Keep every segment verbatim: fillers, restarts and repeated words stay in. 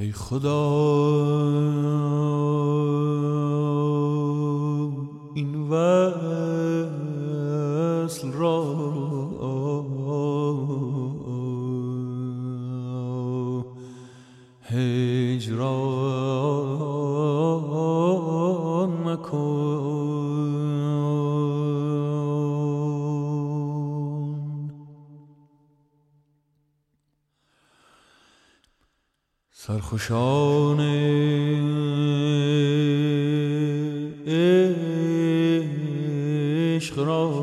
ای خدا این وصل را هجران مکن. سرخوشان عشق را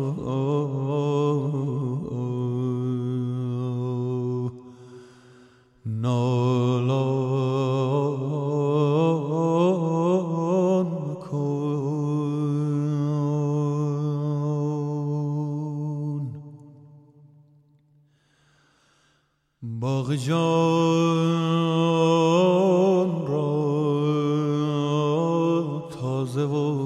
نالان مکن. باغ جان را تازه و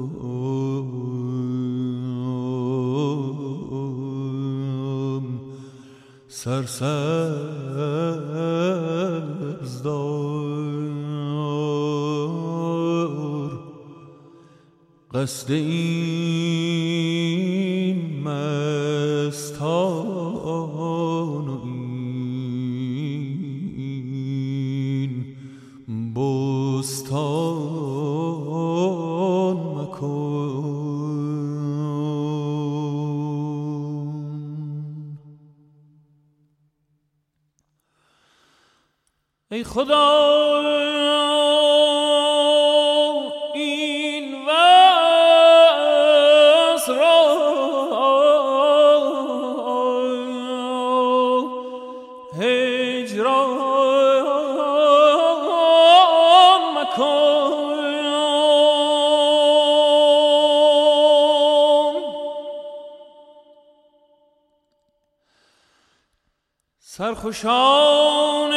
سرسبز دار. قصد این مستان و این بستان مکن. ای خدا این وصل را هجران مکن. سرخوشان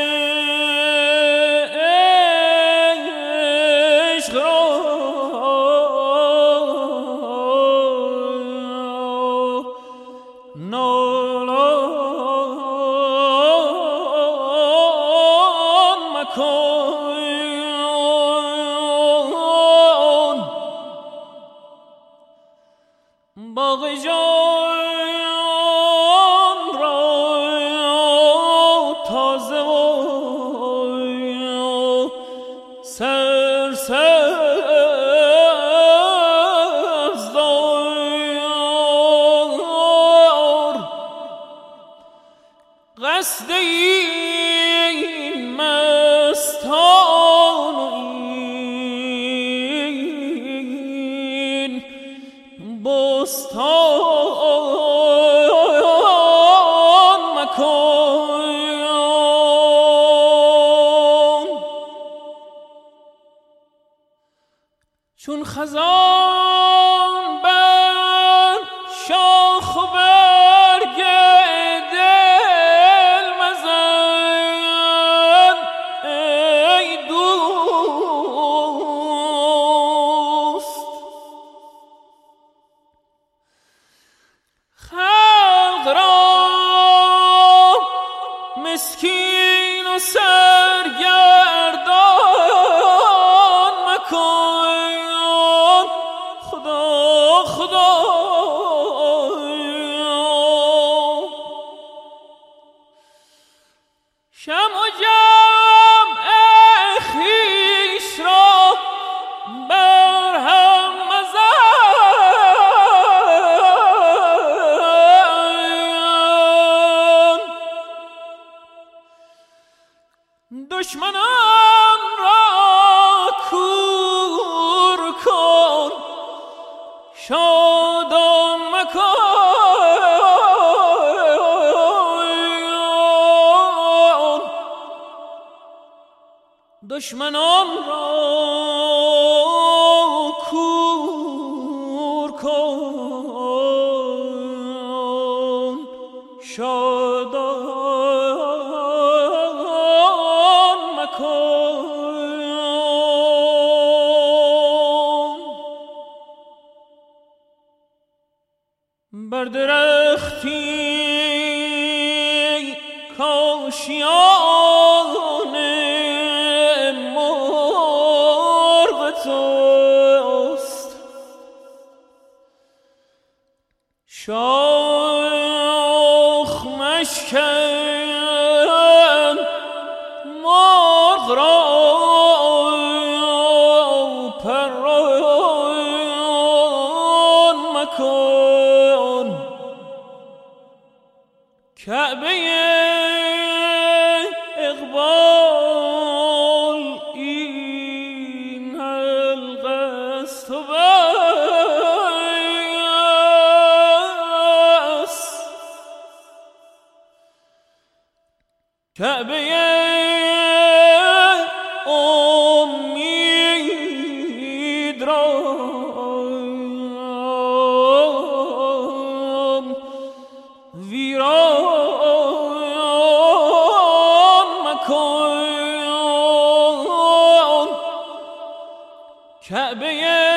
باغ جان را تازه و سرسبز دار. قصد این مستان و این بستان مکن. چون خزان بر شاخ و برگ دل مزن ای دوست. خلق را مسکین و سرگردان مکن. خدا خدا شمع و جمع خویش را بر هم مزن. دشمنان را کور کن شادان مکن. دشمنان را کور کن شادان مکن. بر درختی کاشیانه باغ را پران مکن، کعبه اقبال این حلقه است و بس. کعبه امید را ویران مکن، کعبه